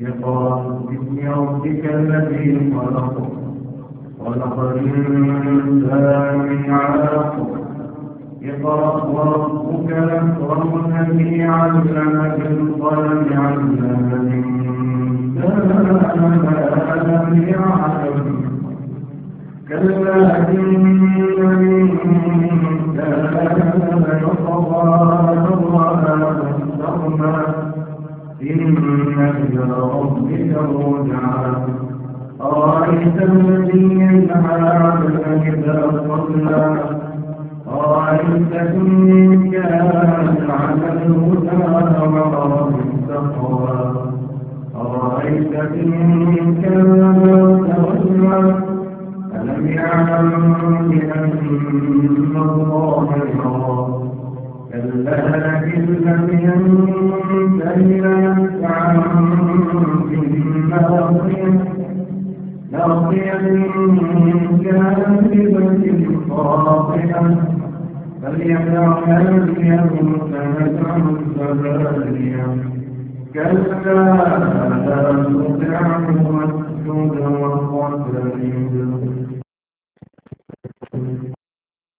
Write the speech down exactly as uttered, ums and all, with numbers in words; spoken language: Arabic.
اقرأ باسم ربك الذي خلق خلق الإنسان من علق اقرأ وربك الأكرم الذي علم بالقلم علم الإنسان ما لم يعلم كلا إن الإنسان ليطغى أن رآه استغنى إن إلى ربك الرجعى أرأيت الذي ينهى عبدا إذا صلى أرأيت إن كان على الهدى وأمر بالتقوى أرأيت إن كان تولى ألم يعلم بأن الله يرى كلا لئن لم ينته ليسعى بالناصية ناصية كاذبة خاطئة فليدع ناديه سندع الزبانية كلا لا تطعه واسجد واقترب